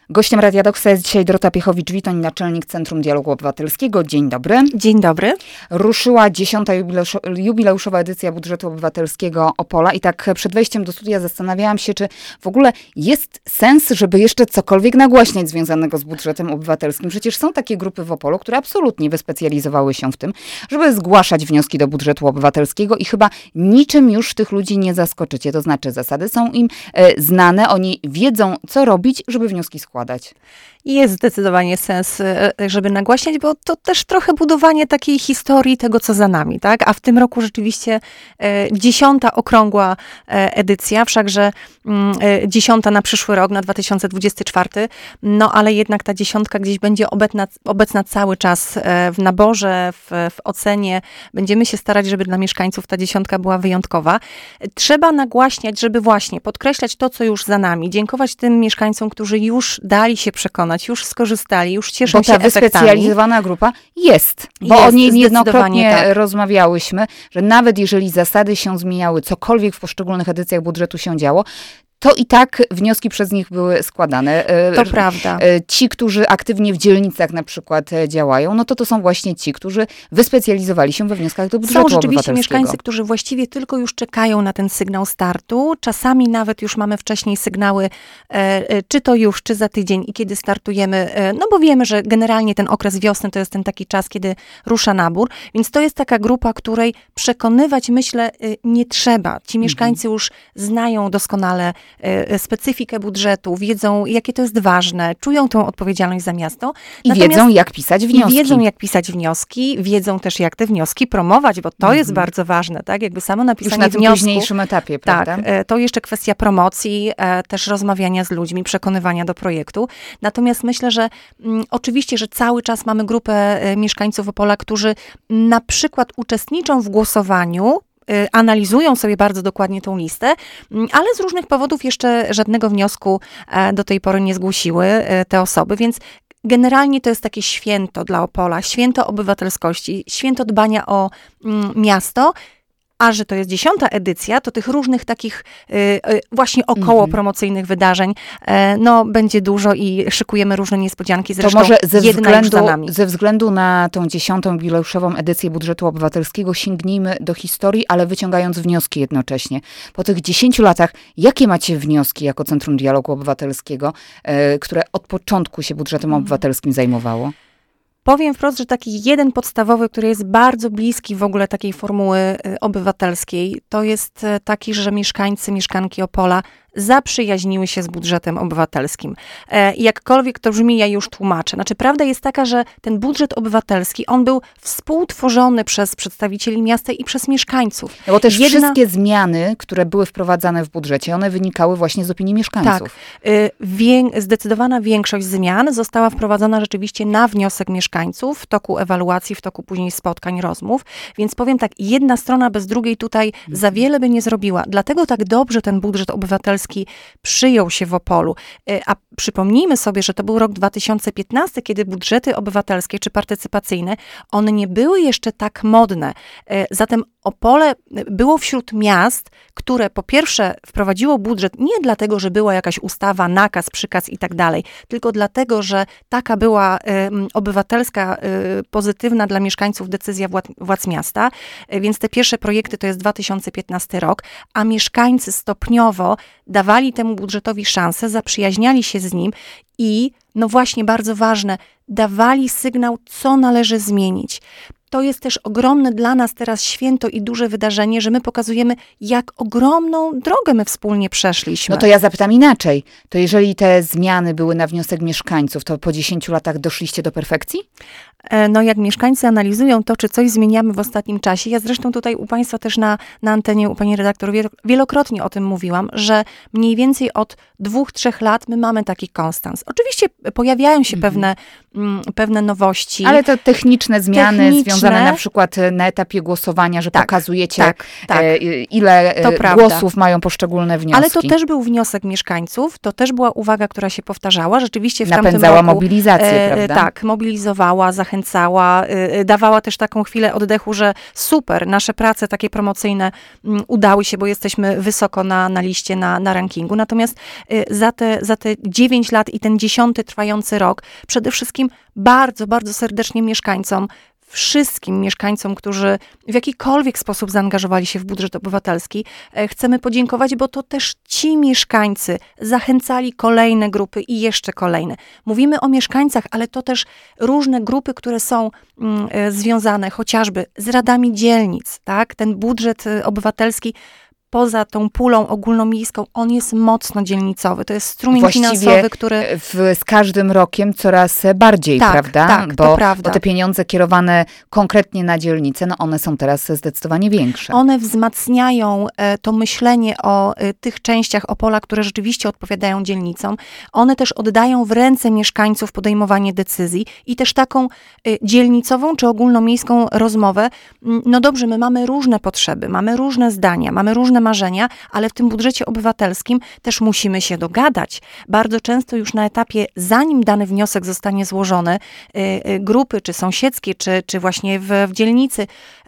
Gościem Radia Doksa jest dzisiaj Dorota Piechowicz-Witoń, naczelnik Centrum Dialogu Obywatelskiego. Dzień dobry. Dzień dobry. Ruszyła 10. jubileuszowa edycja budżetu obywatelskiego Opola i tak przed wejściem do studia zastanawiałam się, czy w ogóle jest sens, żeby jeszcze cokolwiek nagłaśniać związanego z budżetem obywatelskim. Przecież są takie grupy w Opolu, które absolutnie wyspecjalizowały się w tym, żeby zgłaszać wnioski do budżetu obywatelskiego i chyba niczym już tych ludzi nie zaskoczycie. To znaczy zasady są im znane, oni wiedzą, co robić, żeby wnioski składać. Jest zdecydowanie sens, żeby nagłaśniać, bo to też trochę budowanie takiej historii tego, co za nami, tak? A w tym roku rzeczywiście 10. okrągła edycja, wszakże 10. na przyszły rok, na 2024, no ale jednak ta 10. gdzieś będzie obecna cały czas w naborze, w ocenie. Będziemy się starać, żeby dla mieszkańców ta 10. była wyjątkowa. Trzeba nagłaśniać, żeby właśnie podkreślać to, co już za nami. Dziękować tym mieszkańcom, którzy już dali się przekonać, już skorzystali, już cieszą się efektami. Bo ta wyspecjalizowana grupa jest. Bo o niej niejednokrotnie rozmawiałyśmy, że nawet jeżeli zasady się zmieniały, cokolwiek w poszczególnych edycjach budżetu się działo, to i tak wnioski przez nich były składane. To prawda. Ci, którzy aktywnie w dzielnicach na przykład działają, no to są właśnie ci, którzy wyspecjalizowali się we wnioskach do budżetu obywatelskiego. Są rzeczywiście mieszkańcy, którzy właściwie tylko już czekają na ten sygnał startu. Czasami nawet już mamy wcześniej sygnały, czy to już, czy za tydzień i kiedy startujemy, no bo wiemy, że generalnie ten okres wiosny to jest ten taki czas, kiedy rusza nabór, więc to jest taka grupa, której przekonywać, myślę, nie trzeba. Ci mieszkańcy już znają doskonale specyfikę budżetu, wiedzą, jakie to jest ważne, czują tą odpowiedzialność za miasto. I wiedzą, jak pisać wnioski. Wiedzą też, jak te wnioski promować, bo to jest bardzo ważne, tak? Jakby samo napisanie wniosku. Już na tym późniejszym etapie, prawda? Tak, to jeszcze kwestia promocji, też rozmawiania z ludźmi, przekonywania do projektu. Natomiast myślę, że oczywiście, że cały czas mamy grupę mieszkańców Opola, którzy na przykład uczestniczą w głosowaniu, analizują sobie bardzo dokładnie tą listę, ale z różnych powodów jeszcze żadnego wniosku do tej pory nie zgłosiły te osoby, więc generalnie to jest takie święto dla Opola, święto obywatelskości, święto dbania o miasto. A że to jest 10. edycja, to tych różnych takich właśnie około promocyjnych wydarzeń, no będzie dużo i szykujemy różne niespodzianki. Zresztą to może ze względu na tą 10. jubileuszową edycję budżetu obywatelskiego sięgnijmy do historii, ale wyciągając wnioski jednocześnie. Po tych 10 latach, jakie macie wnioski jako Centrum Dialogu Obywatelskiego, które od początku się budżetem obywatelskim zajmowało? Powiem wprost, że taki jeden podstawowy, który jest bardzo bliski w ogóle takiej formuły obywatelskiej, to jest taki, że mieszkanki Opola zaprzyjaźniły się z budżetem obywatelskim. Jakkolwiek to brzmi, ja już tłumaczę. Znaczy, prawda jest taka, że ten budżet obywatelski, on był współtworzony przez przedstawicieli miasta i przez mieszkańców. No bo też wszystkie zmiany, które były wprowadzane w budżecie, one wynikały właśnie z opinii mieszkańców. Tak. Zdecydowana większość zmian została wprowadzona rzeczywiście na wniosek mieszkańców w toku ewaluacji, w toku później spotkań, rozmów. Więc powiem tak, jedna strona bez drugiej tutaj za wiele by nie zrobiła. Dlatego tak dobrze ten budżet obywatelski przyjął się w Opolu. A przypomnijmy sobie, że to był rok 2015, kiedy budżety obywatelskie czy partycypacyjne, one nie były jeszcze tak modne. Zatem Opole było wśród miast, które po pierwsze wprowadziło budżet nie dlatego, że była jakaś ustawa, nakaz, przykaz i tak dalej, tylko dlatego, że taka była obywatelska, pozytywna dla mieszkańców decyzja władz miasta. Więc te pierwsze projekty to jest 2015 rok, a mieszkańcy stopniowo dawali temu budżetowi szansę, zaprzyjaźniali się z nim i, no właśnie bardzo ważne, dawali sygnał, co należy zmienić. To jest też ogromne dla nas teraz święto i duże wydarzenie, że my pokazujemy, jak ogromną drogę my wspólnie przeszliśmy. No to ja zapytam inaczej. To jeżeli te zmiany były na wniosek mieszkańców, to po 10 latach doszliście do perfekcji? No jak mieszkańcy analizują to, czy coś zmieniamy w ostatnim czasie, ja zresztą tutaj u Państwa też na antenie, u Pani redaktor wielokrotnie o tym mówiłam, że mniej więcej od 2-3 lat my mamy taki konstans. Oczywiście pojawiają się pewne nowości. Ale to techniczne zmiany związane związane na przykład na etapie głosowania, że pokazujecie, ile to głosów mają poszczególne wnioski. Ale to też był wniosek mieszkańców, to też była uwaga, która się powtarzała. Rzeczywiście w napędzała tamtym roku, mobilizację, prawda? Tak, mobilizowała, zachęcała, dawała też taką chwilę oddechu, że super, nasze prace takie promocyjne udały się, bo jesteśmy wysoko na liście, na rankingu. Natomiast za te 9 lat i ten 10. trwający rok, przede wszystkim bardzo, bardzo serdecznie mieszkańcom, wszystkim mieszkańcom, którzy w jakikolwiek sposób zaangażowali się w budżet obywatelski, chcemy podziękować, bo to też ci mieszkańcy zachęcali kolejne grupy i jeszcze kolejne. Mówimy o mieszkańcach, ale to też różne grupy, które są związane chociażby z radami dzielnic, tak? Ten budżet obywatelski poza tą pulą ogólnomiejską, on jest mocno dzielnicowy. To jest strumień finansowy, który... z każdym rokiem coraz bardziej, prawda? Tak, bo, to prawda. Bo te pieniądze kierowane konkretnie na dzielnicę, one są teraz zdecydowanie większe. One wzmacniają to myślenie o tych częściach Opola, które rzeczywiście odpowiadają dzielnicom. One też oddają w ręce mieszkańców podejmowanie decyzji i też taką dzielnicową czy ogólnomiejską rozmowę. No dobrze, my mamy różne potrzeby, mamy różne zdania, mamy różne marzenia, ale w tym budżecie obywatelskim też musimy się dogadać. Bardzo często już na etapie, zanim dany wniosek zostanie złożony, grupy, czy sąsiedzkie, czy właśnie w dzielnicy,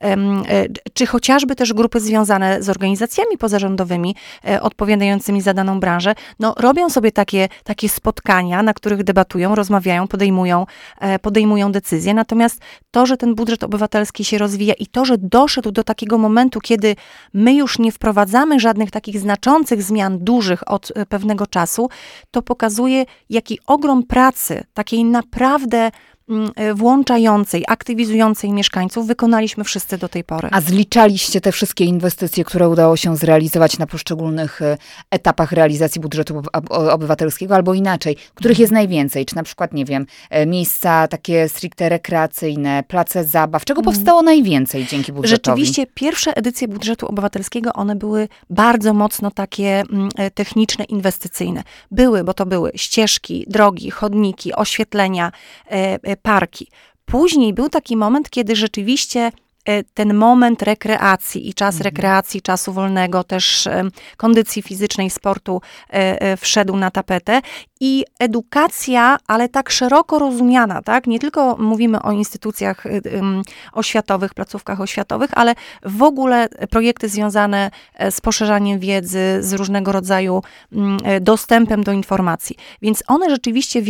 czy chociażby też grupy związane z organizacjami pozarządowymi odpowiadającymi za daną branżę, robią sobie takie spotkania, na których debatują, rozmawiają, podejmują decyzje. Natomiast to, że ten budżet obywatelski się rozwija i to, że doszedł do takiego momentu, kiedy my już nie wprowadzamy żadnych takich znaczących zmian dużych od pewnego czasu, to pokazuje, jaki ogrom pracy, takiej naprawdę włączającej, aktywizującej mieszkańców wykonaliśmy wszyscy do tej pory. A zliczaliście te wszystkie inwestycje, które udało się zrealizować na poszczególnych etapach realizacji budżetu obywatelskiego, albo inaczej, których jest najwięcej? Czy na przykład, nie wiem, miejsca takie stricte rekreacyjne, place zabaw, czego powstało najwięcej dzięki budżetowi? Rzeczywiście pierwsze edycje budżetu obywatelskiego, one były bardzo mocno takie techniczne, inwestycyjne. Bo to były ścieżki, drogi, chodniki, oświetlenia, parki. Później był taki moment, kiedy rzeczywiście ten moment rekreacji i czas rekreacji, czasu wolnego, też kondycji fizycznej, sportu wszedł na tapetę i edukacja, ale tak szeroko rozumiana, tak? Nie tylko mówimy o instytucjach oświatowych, placówkach oświatowych, ale w ogóle projekty związane z poszerzaniem wiedzy, z różnego rodzaju dostępem do informacji. Więc one rzeczywiście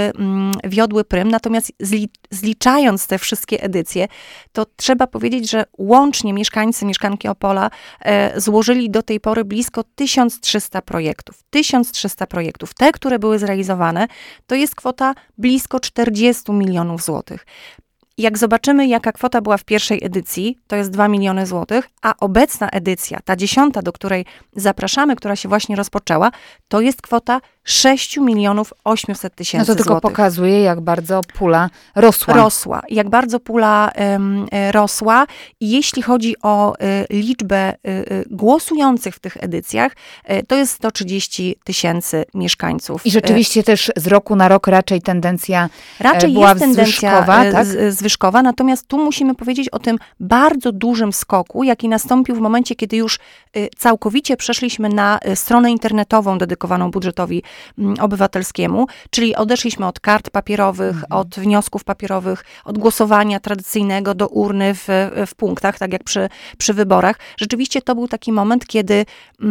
wiodły prym, natomiast zliczając te wszystkie edycje, to trzeba powiedzieć, że łącznie mieszkanki Opola złożyli do tej pory blisko 1300 projektów. 1300 projektów. Te, które były zrealizowane, to jest kwota blisko 40 milionów złotych. Jak zobaczymy, jaka kwota była w pierwszej edycji, to jest 2 miliony złotych, a obecna edycja, ta 10., do której zapraszamy, która się właśnie rozpoczęła, to jest kwota 6 milionów 800 tysięcy złotych. To tylko pokazuje, jak bardzo pula rosła. Jak bardzo pula rosła. I jeśli chodzi o liczbę głosujących w tych edycjach, to jest 130 tysięcy mieszkańców. I rzeczywiście też z roku na rok raczej tendencja była jest tendencja tak? zwyżkowa, natomiast tu musimy powiedzieć o tym bardzo dużym skoku, jaki nastąpił w momencie, kiedy już całkowicie przeszliśmy na stronę internetową dedykowaną budżetowi obywatelskiemu, czyli odeszliśmy od kart papierowych, od wniosków papierowych, od głosowania tradycyjnego do urny w punktach, tak jak przy wyborach. Rzeczywiście to był taki moment, kiedy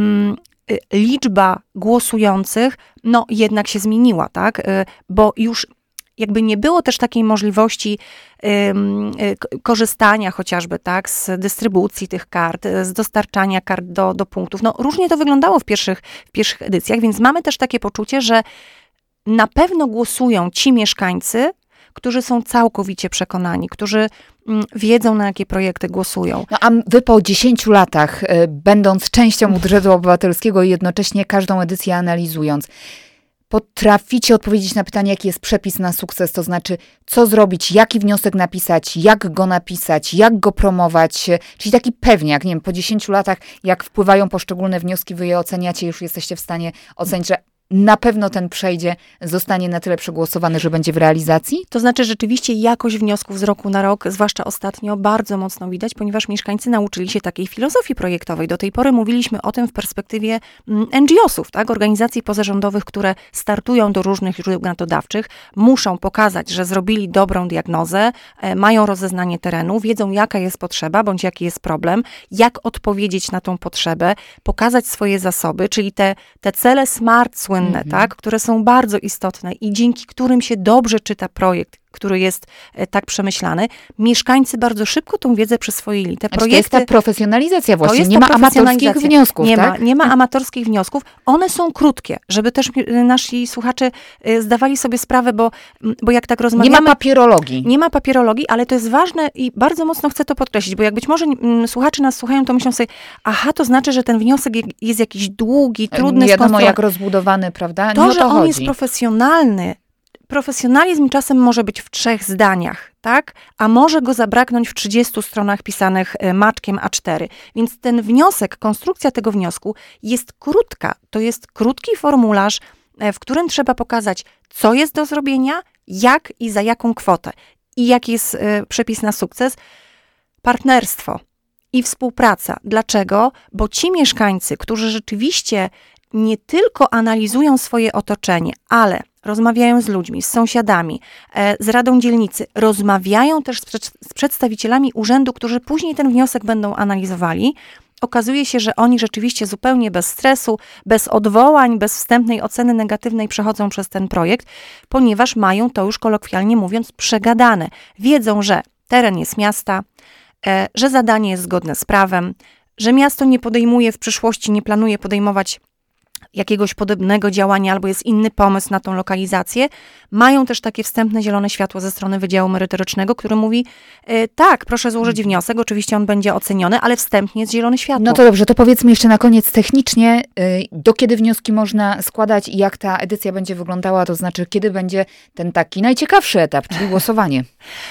liczba głosujących, jednak się zmieniła, tak? Bo już jakby nie było też takiej możliwości korzystania chociażby, tak, z dystrybucji tych kart, z dostarczania kart do punktów. Różnie to wyglądało w pierwszych edycjach, więc mamy też takie poczucie, że na pewno głosują ci mieszkańcy, którzy są całkowicie przekonani, którzy wiedzą, na jakie projekty głosują. A wy po 10 latach, będąc częścią budżetu obywatelskiego i jednocześnie każdą edycję analizując, potraficie odpowiedzieć na pytanie, jaki jest przepis na sukces, to znaczy, co zrobić, jaki wniosek napisać, jak go promować, czyli taki pewniak, nie wiem, po 10 latach, jak wpływają poszczególne wnioski, wy je oceniacie, już jesteście w stanie ocenić, że na pewno ten przejdzie, zostanie na tyle przegłosowany, że będzie w realizacji? To znaczy rzeczywiście jakość wniosków z roku na rok, zwłaszcza ostatnio, bardzo mocno widać, ponieważ mieszkańcy nauczyli się takiej filozofii projektowej. Do tej pory mówiliśmy o tym w perspektywie NGO-sów, tak? Organizacji pozarządowych, które startują do różnych źródeł grantodawczych, muszą pokazać, że zrobili dobrą diagnozę, mają rozeznanie terenu, wiedzą jaka jest potrzeba, bądź jaki jest problem, jak odpowiedzieć na tą potrzebę, pokazać swoje zasoby, czyli te cele SMART słynne, tak, które są bardzo istotne i dzięki którym się dobrze czyta projekt, który jest tak przemyślany, mieszkańcy bardzo szybko tą wiedzę przyswoili. Te projekty, to jest ta profesjonalizacja właśnie, jest nie ma amatorskich wniosków, tak? Nie ma amatorskich wniosków. One są krótkie, żeby też nasi słuchacze zdawali sobie sprawę, bo jak tak rozmawiamy... Nie ma papierologii. Nie ma papierologii, ale to jest ważne i bardzo mocno chcę to podkreślić, bo jak być może słuchacze nas słuchają, to myślą sobie, aha, to znaczy, że ten wniosek jest jakiś długi, trudny, nie wiadomo jak rozbudowany, prawda? To, nie że o to on chodzi. jest profesjonalny, profesjonalizm czasem może być w 3 zdaniach, tak? A może go zabraknąć w 30 stronach pisanych maczkiem A4. Więc ten wniosek, konstrukcja tego wniosku jest krótka. To jest krótki formularz, w którym trzeba pokazać, co jest do zrobienia, jak i za jaką kwotę. I jaki jest przepis na sukces? Partnerstwo i współpraca. Dlaczego? Bo ci mieszkańcy, którzy rzeczywiście nie tylko analizują swoje otoczenie, ale rozmawiają z ludźmi, z sąsiadami, z radą dzielnicy, rozmawiają też z przedstawicielami urzędu, którzy później ten wniosek będą analizowali. Okazuje się, że oni rzeczywiście zupełnie bez stresu, bez odwołań, bez wstępnej oceny negatywnej przechodzą przez ten projekt, ponieważ mają to już kolokwialnie mówiąc przegadane. Wiedzą, że teren jest miasta, że zadanie jest zgodne z prawem, że miasto nie podejmuje w przyszłości, nie planuje podejmować jakiegoś podobnego działania albo jest inny pomysł na tą lokalizację, mają też takie wstępne zielone światło ze strony Wydziału Merytorycznego, który mówi, tak, proszę złożyć wniosek, oczywiście on będzie oceniony, ale wstępnie jest zielone światło. No to dobrze, to powiedzmy jeszcze na koniec technicznie, do kiedy wnioski można składać i jak ta edycja będzie wyglądała, to znaczy kiedy będzie ten taki najciekawszy etap, czyli głosowanie.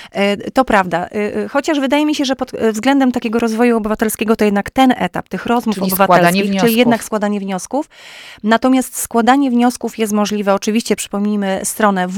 To prawda, chociaż wydaje mi się, że pod względem takiego rozwoju obywatelskiego to jednak ten etap tych rozmów czyli obywatelskich, czyli jednak składanie wniosków. Natomiast składanie wniosków jest możliwe, oczywiście przypomnijmy stronę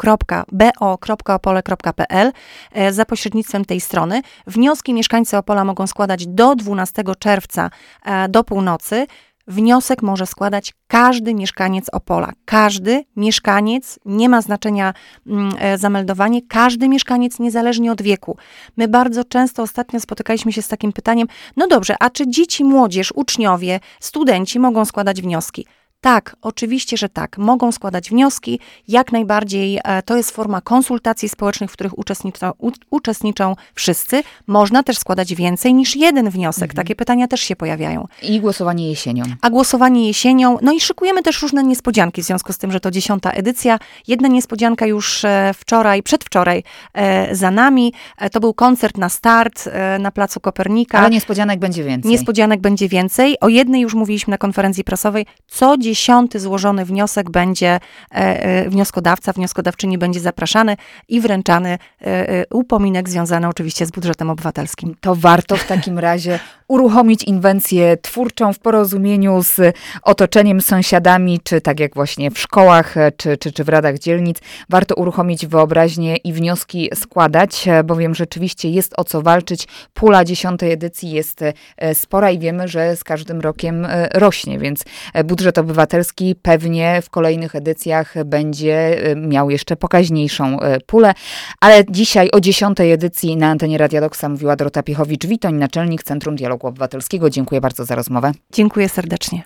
www.bo.opole.pl. Za pośrednictwem tej strony wnioski mieszkańcy Opola mogą składać do 12 czerwca do północy. Wniosek może składać każdy mieszkaniec Opola. Każdy mieszkaniec, nie ma znaczenia zameldowanie, każdy mieszkaniec niezależnie od wieku. My bardzo często ostatnio spotykaliśmy się z takim pytaniem, no dobrze, a czy dzieci, młodzież, uczniowie, studenci mogą składać wnioski? Tak, oczywiście, że tak. Mogą składać wnioski. Jak najbardziej to jest forma konsultacji społecznych, w których uczestniczą wszyscy. Można też składać więcej niż jeden wniosek. Takie pytania też się pojawiają. I głosowanie jesienią. A głosowanie jesienią. No i szykujemy też różne niespodzianki w związku z tym, że to 10. edycja. Jedna niespodzianka już przedwczoraj za nami. To był koncert na start na Placu Kopernika. Ale niespodzianek będzie więcej. Niespodzianek będzie więcej. O jednej już mówiliśmy na konferencji prasowej. Co 10. złożony wniosek będzie, wnioskodawczyni będzie zapraszany i wręczany upominek związany oczywiście z budżetem obywatelskim. To warto w takim razie uruchomić inwencję twórczą w porozumieniu z otoczeniem, sąsiadami, czy tak jak właśnie w szkołach, czy w radach dzielnic. Warto uruchomić wyobraźnię i wnioski składać, bowiem rzeczywiście jest o co walczyć. Pula 10. edycji jest spora i wiemy, że z każdym rokiem rośnie, więc budżet obywatelski pewnie w kolejnych edycjach będzie miał jeszcze pokaźniejszą pulę. Ale dzisiaj o 10. edycji na antenie Radia Doksa mówiła Dorota Piechowicz-Witoń, naczelnik Centrum Dialogu Obywatelskiego. Dziękuję bardzo za rozmowę. Dziękuję serdecznie.